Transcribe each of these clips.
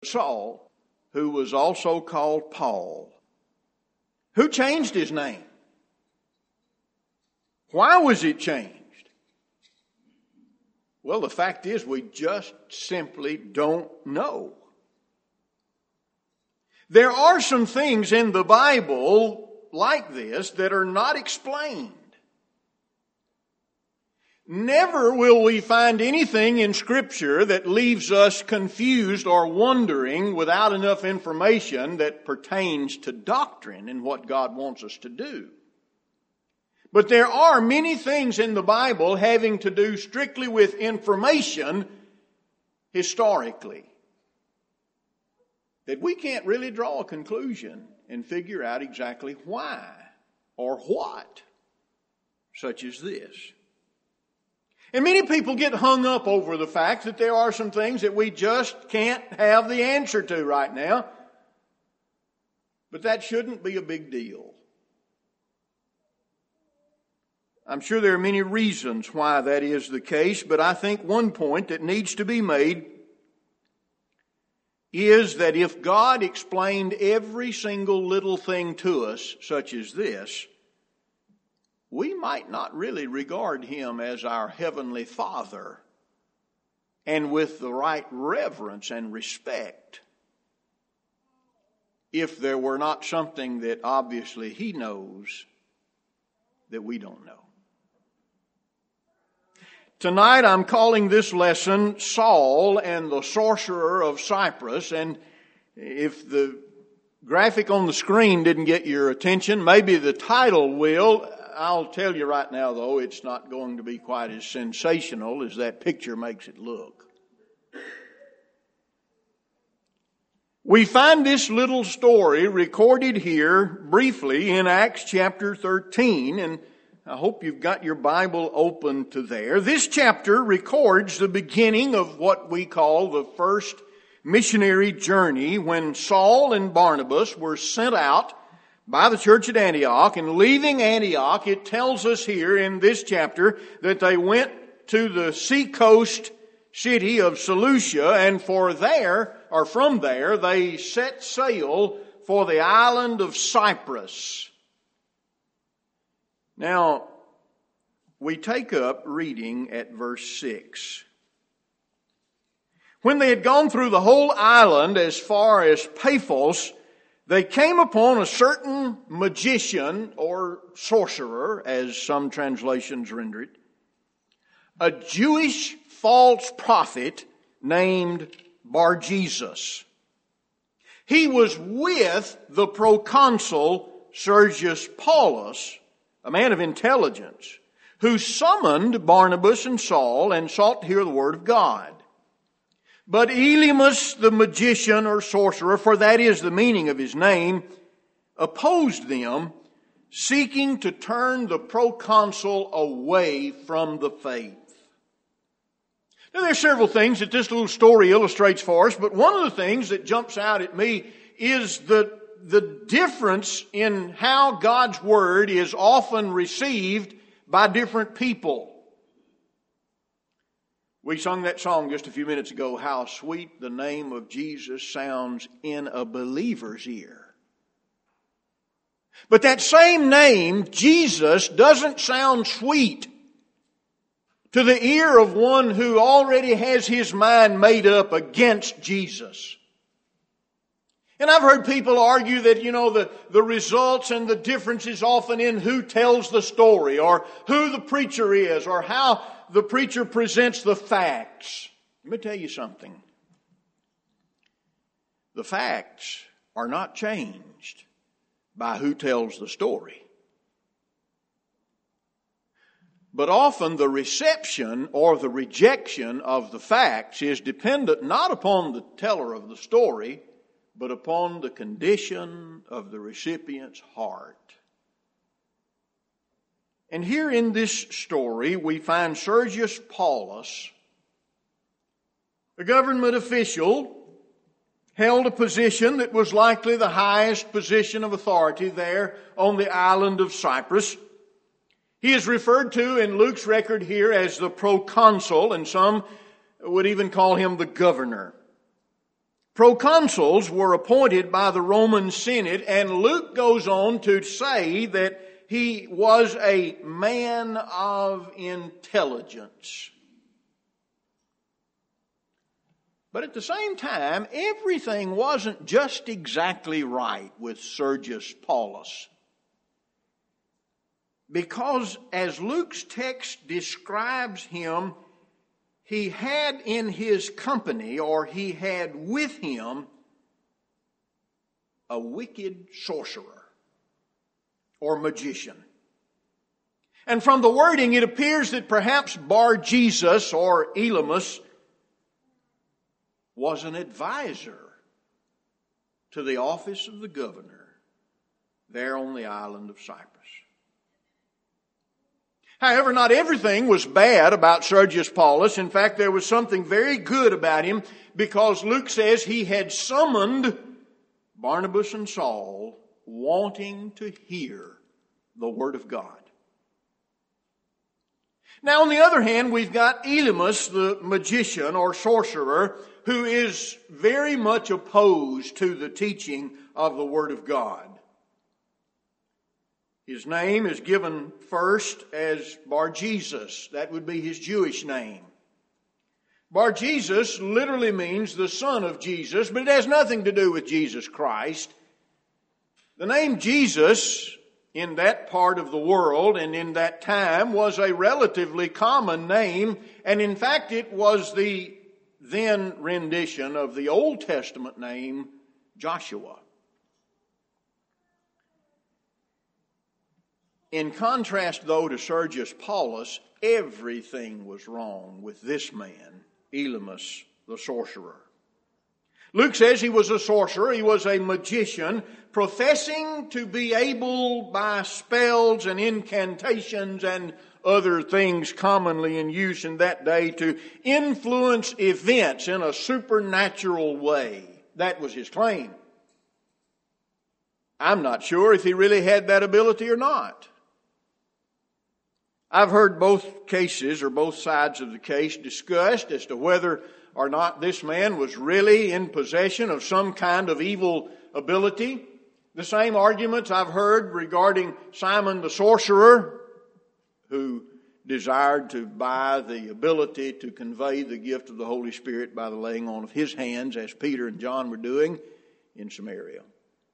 Saul, who was also called Paul. Who changed his name? Why was it changed? Well, the fact is we just simply don't know. There are some things in the Bible like this that are not explained. Never will we find anything in Scripture that leaves us confused or wondering without enough information that pertains to doctrine and what God wants us to do. But there are many things in the Bible having to do strictly with information historically that we can't really draw a conclusion and figure out exactly why or what, such as this. And many people get hung up over the fact that there are some things that we just can't have the answer to right now. But that shouldn't be a big deal. I'm sure there are many reasons why that is the case, but I think one point that needs to be made is that if God explained every single little thing to us, such as this, we might not really regard Him as our Heavenly Father and with the right reverence and respect if there were not something that obviously He knows that we don't know. Tonight I'm calling this lesson Saul and the Sorcerer of Cyprus, and if the graphic on the screen didn't get your attention, maybe the title will. I'll tell you right now, though, it's not going to be quite as sensational as that picture makes it look. We find this little story recorded here briefly in Acts chapter 13, and I hope you've got your Bible open to there. This chapter records the beginning of what we call the first missionary journey when Saul and Barnabas were sent out by the church at Antioch, and leaving Antioch, it tells us here in this chapter that they went to the seacoast city of Seleucia, and from there, they set sail for the island of Cyprus. Now, we take up reading at verse 6. When they had gone through the whole island as far as Paphos, they came upon a certain magician or sorcerer, as some translations render it, a Jewish false prophet named Bar-Jesus. He was with the proconsul Sergius Paulus, a man of intelligence, who summoned Barnabas and Saul and sought to hear the word of God. But Elymas, the magician or sorcerer, for that is the meaning of his name, opposed them, seeking to turn the proconsul away from the faith. Now, there are several things that this little story illustrates for us, but one of the things that jumps out at me is the difference in how God's Word is often received by different people. We sung that song just a few minutes ago, how sweet the name of Jesus sounds in a believer's ear. But that same name, Jesus, doesn't sound sweet to the ear of one who already has his mind made up against Jesus. And I've heard people argue that, the results and the difference is often in who tells the story or who the preacher is or how the preacher presents the facts. Let me tell you something. The facts are not changed by who tells the story. But often the reception or the rejection of the facts is dependent not upon the teller of the story, but upon the condition of the recipient's heart. And here in this story, we find Sergius Paulus, a government official, held a position that was likely the highest position of authority there on the island of Cyprus. He is referred to in Luke's record here as the proconsul, and some would even call him the governor. proconsuls were appointed by the Roman Senate, and Luke goes on to say that he was a man of intelligence. But at the same time, everything wasn't just exactly right with Sergius Paulus. Because as Luke's text describes him, he had in his company, or he had with him, a wicked sorcerer or magician. And from the wording, it appears that perhaps Bar-Jesus or Elymas was an advisor to the office of the governor there on the island of Cyprus. However, not everything was bad about Sergius Paulus. In fact, there was something very good about him, because Luke says he had summoned Barnabas and Saul wanting to hear the Word of God. Now, on the other hand, we've got Elymas, the magician or sorcerer, who is very much opposed to the teaching of the Word of God. His name is given first as Bar-Jesus. That would be his Jewish name. Bar-Jesus literally means the son of Jesus, but it has nothing to do with Jesus Christ. The name Jesus in that part of the world and in that time was a relatively common name, and in fact it was the then rendition of the Old Testament name Joshua. In contrast, though, to Sergius Paulus, everything was wrong with this man, Elymas the sorcerer. Luke says he was a sorcerer, he was a magician, professing to be able by spells and incantations and other things commonly in use in that day to influence events in a supernatural way. That was his claim. I'm not sure if he really had that ability or not. I've heard both cases, or both sides of the case, discussed as to whether or not this man was really in possession of some kind of evil ability. The same arguments I've heard regarding Simon the sorcerer, who desired to buy the ability to convey the gift of the Holy Spirit by the laying on of his hands, as Peter and John were doing in Samaria.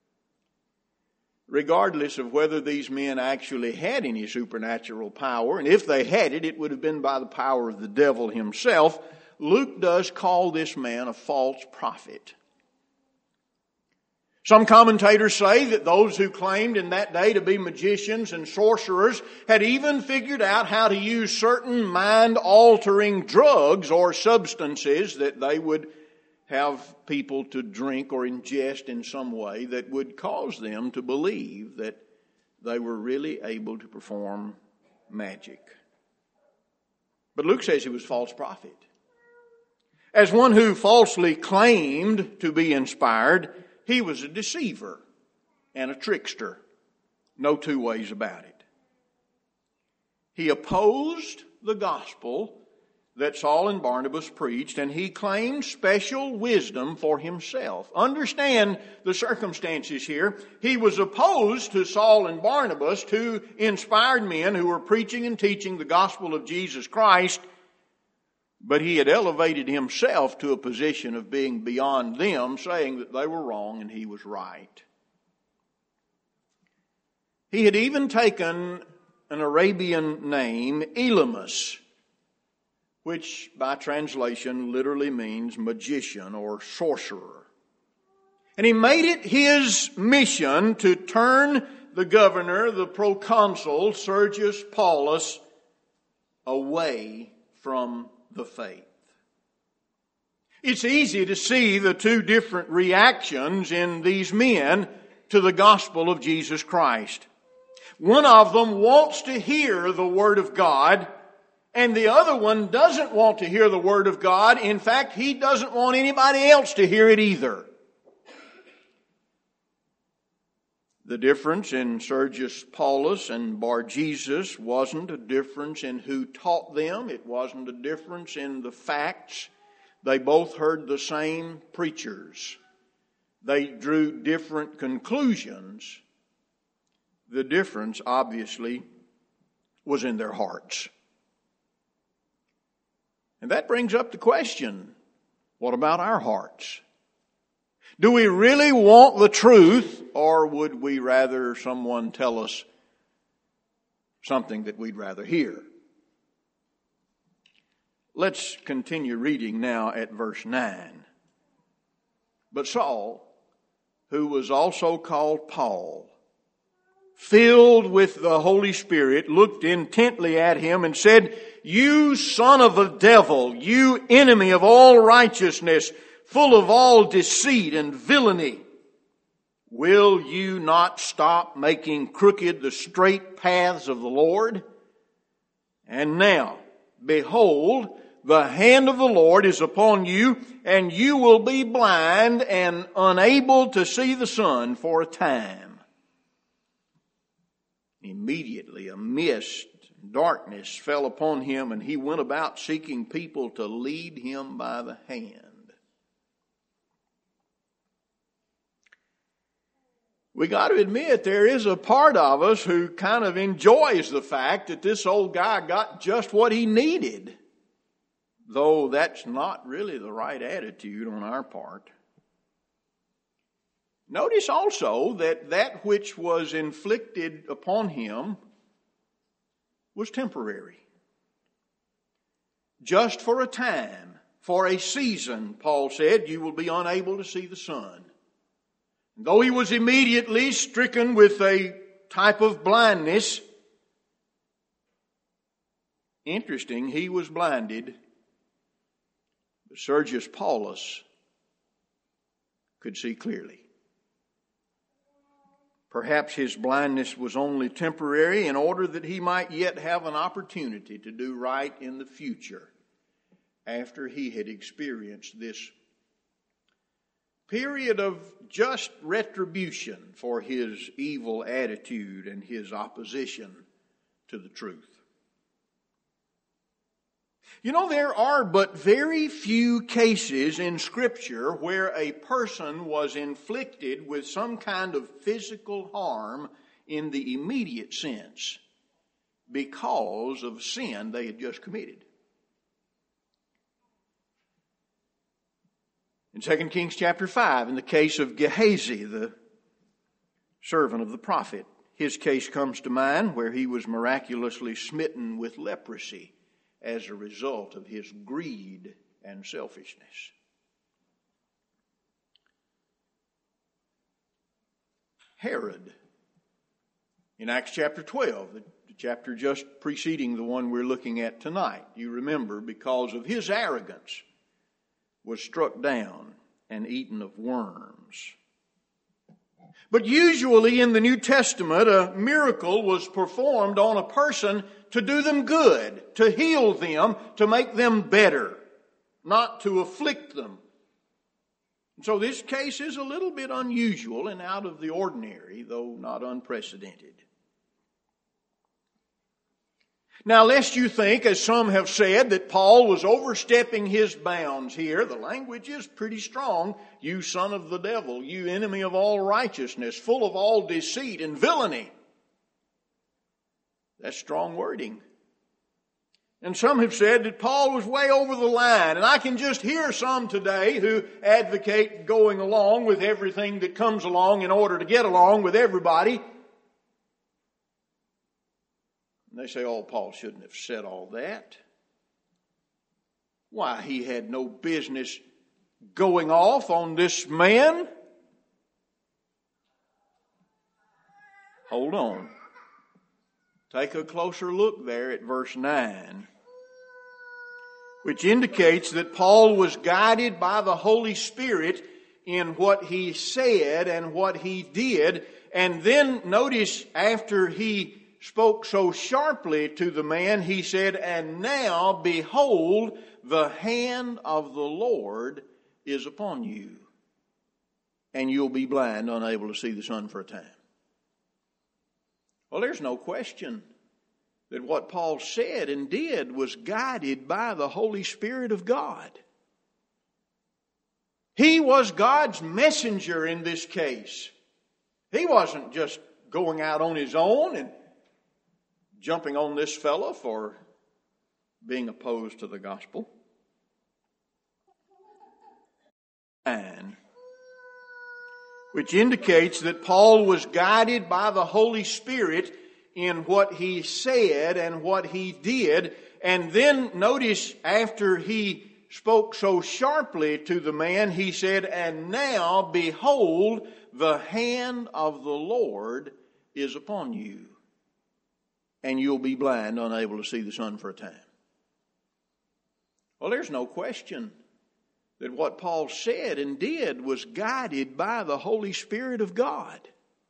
Regardless of whether these men actually had any supernatural power, and if they had it, it would have been by the power of the devil himself, Luke does call this man a false prophet. Some commentators say that those who claimed in that day to be magicians and sorcerers had even figured out how to use certain mind-altering drugs or substances that they would have people to drink or ingest in some way that would cause them to believe that they were really able to perform magic. But Luke says he was a false prophet. As one who falsely claimed to be inspired, he was a deceiver and a trickster. No two ways about it. He opposed the gospel that Saul and Barnabas preached, and he claimed special wisdom for himself. Understand the circumstances here. He was opposed to Saul and Barnabas, two inspired men who were preaching and teaching the gospel of Jesus Christ, but he had elevated himself to a position of being beyond them, saying that they were wrong and he was right. He had even taken an Arabian name, Elymas, which by translation literally means magician or sorcerer. And he made it his mission to turn the governor, the proconsul, Sergius Paulus, away from the faith. It's easy to see the two different reactions in these men to the gospel of Jesus Christ. One of them wants to hear the Word of God, and the other one doesn't want to hear the Word of God. In fact, he doesn't want anybody else to hear it either. The difference in Sergius Paulus and Bar-Jesus wasn't a difference in who taught them. It wasn't a difference in the facts. They both heard the same preachers. They drew different conclusions. The difference, obviously, was in their hearts. And that brings up the question, what about our hearts? Do we really want the truth, or would we rather someone tell us something that we'd rather hear? Let's continue reading now at verse 9. But Saul, who was also called Paul, filled with the Holy Spirit, looked intently at him and said, "You son of a devil, you enemy of all righteousness, full of all deceit and villainy, will you not stop making crooked the straight paths of the Lord? And now, behold, the hand of the Lord is upon you, and you will be blind and unable to see the sun for a time." Immediately a mist, darkness fell upon him, and he went about seeking people to lead him by the hand. We got to admit there is a part of us who kind of enjoys the fact that this old guy got just what he needed. Though that's not really the right attitude on our part. Notice also that which was inflicted upon him was temporary. Just for a time, for a season, Paul said, you will be unable to see the sun. Though he was immediately stricken with a type of blindness, interesting, he was blinded, but Sergius Paulus could see clearly. Perhaps his blindness was only temporary in order that he might yet have an opportunity to do right in the future after he had experienced this period of just retribution for his evil attitude and his opposition to the truth. You know, there are but very few cases in Scripture where a person was inflicted with some kind of physical harm in the immediate sense because of sin they had just committed. In 2 Kings chapter 5, in the case of Gehazi, the servant of the prophet, his case comes to mind where he was miraculously smitten with leprosy as a result of his greed and selfishness. Herod, in Acts chapter 12, the chapter just preceding the one we're looking at tonight, you remember, because of his arrogance, was struck down and eaten of worms. But usually in the New Testament, a miracle was performed on a person to do them good, to heal them, to make them better, not to afflict them. So this case is a little bit unusual and out of the ordinary, though not unprecedented. Now, lest you think, as some have said, that Paul was overstepping his bounds here, the language is pretty strong. You son of the devil, you enemy of all righteousness, full of all deceit and villainy. That's strong wording. And some have said that Paul was way over the line. And I can just hear some today who advocate going along with everything that comes along in order to get along with everybody. And they say, oh, Paul shouldn't have said all that. Why, he had no business going off on this man. Hold on. Take a closer look there at verse 9, which indicates that Paul was guided by the Holy Spirit in what he said and what he did. And then notice after he spoke so sharply to the man, he said, and now behold, the hand of the Lord is upon you, and you'll be blind, unable to see the sun for a time. Well, there's no question that what Paul said and did was guided by the Holy Spirit of God. He was God's messenger in this case. He wasn't just going out on his own and jumping on this fellow for being opposed to the gospel. And which indicates that Paul was guided by the Holy Spirit in what he said and what he did. And then notice after he spoke so sharply to the man, he said, "And now, behold, the hand of the Lord is upon you, and you'll be blind, unable to see the sun for a time." Well, there's no question that what Paul said and did was guided by the Holy Spirit of God.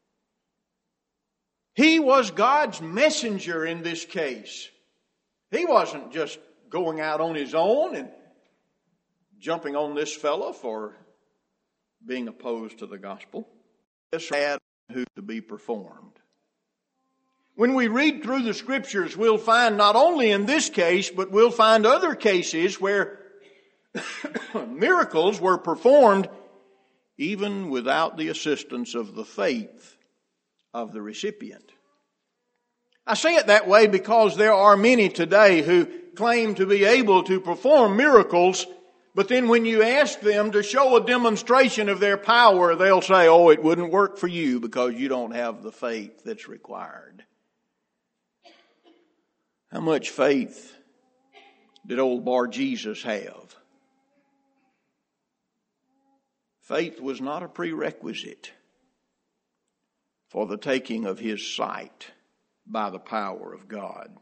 He was God's messenger in this case. He wasn't just going out on his own and jumping on this fellow for being opposed to the gospel. This had to be performed. When we read through the Scriptures, we'll find not only in this case, but we'll find other cases where miracles were performed even without the assistance of the faith of the recipient. I say it that way because there are many today who claim to be able to perform miracles, but then when you ask them to show a demonstration of their power, they'll say, "Oh, it wouldn't work for you because you don't have the faith that's required." How much faith did old Bar Jesus have? Faith was not a prerequisite for the taking of his sight by the power of God.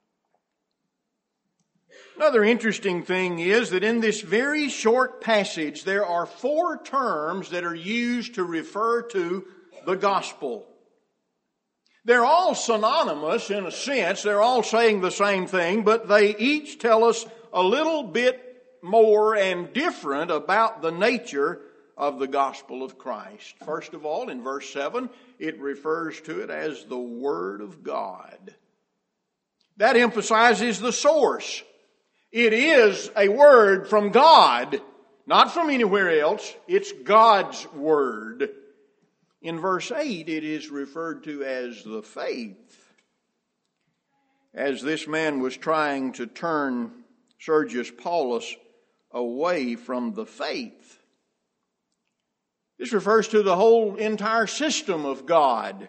Another interesting thing is that in this very short passage, there are 4 terms that are used to refer to the gospel. They're all synonymous in a sense. They're all saying the same thing, but they each tell us a little bit more and different about the nature of the gospel of Christ. First of all, in verse 7, it refers to it as the Word of God. That emphasizes the source. It is a word from God, not from anywhere else. It's God's Word. In verse 8, it is referred to as the faith. As this man was trying to turn Sergius Paulus away from the faith. This refers to the whole entire system of God.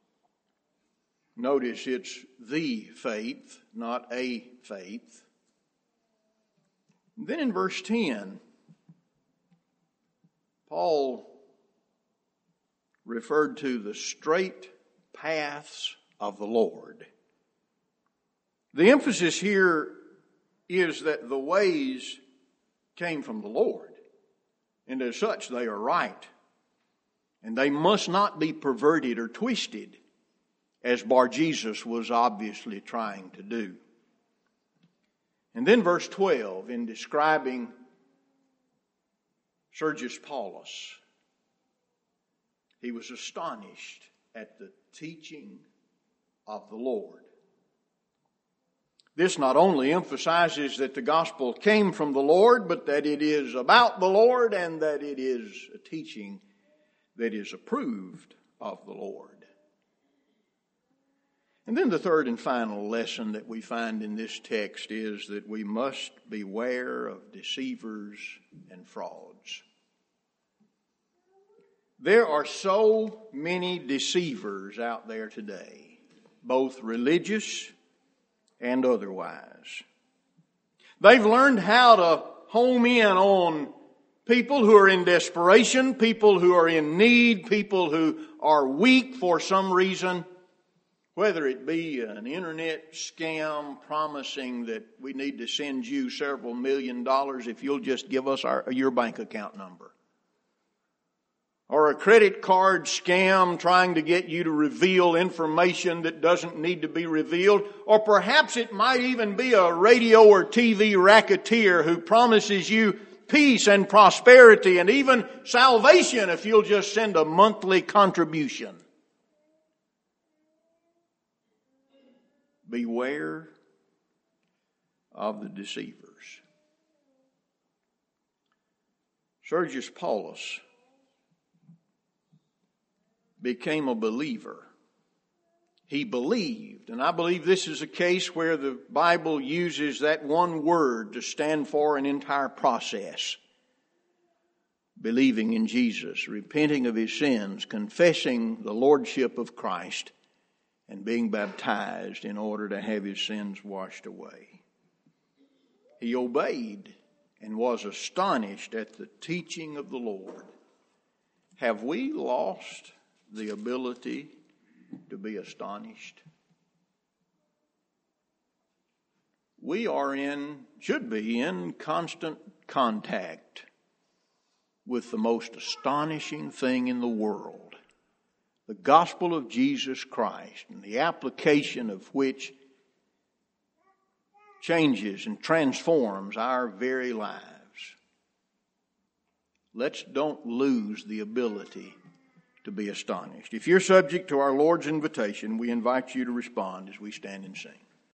Notice it's the faith, not a faith. Then in verse 10, Paul referred to the straight paths of the Lord. The emphasis here is that the ways came from the Lord, and as such they are right. And they must not be perverted or twisted, as Bar Jesus was obviously trying to do. And then verse 12, in describing Sergius Paulus, he was astonished at the teaching of the Lord. This not only emphasizes that the gospel came from the Lord, but that it is about the Lord and that it is a teaching that is approved of the Lord. And then the third and final lesson that we find in this text is that we must beware of deceivers and frauds. There are so many deceivers out there today, both religious and otherwise. They've learned how to home in on people who are in desperation, people who are in need, people who are weak for some reason, whether it be an internet scam promising that we need to send you several $1 million if you'll just give us your bank account number. Or a credit card scam trying to get you to reveal information that doesn't need to be revealed. Or perhaps it might even be a radio or TV racketeer who promises you peace and prosperity and even salvation if you'll just send a monthly contribution. Beware of the deceivers. Sergius Paulus became a believer. He believed, and I believe this is a case where the Bible uses that one word to stand for an entire process. Believing in Jesus, repenting of his sins, confessing the lordship of Christ, and being baptized in order to have his sins washed away. He obeyed and was astonished at the teaching of the Lord. Have we lost the ability to be astonished? We should be in constant contact with the most astonishing thing in the world, the gospel of Jesus Christ, and the application of which changes and transforms our very lives. Let's don't lose the ability to be astonished. If you're subject to our Lord's invitation, we invite you to respond as we stand and sing.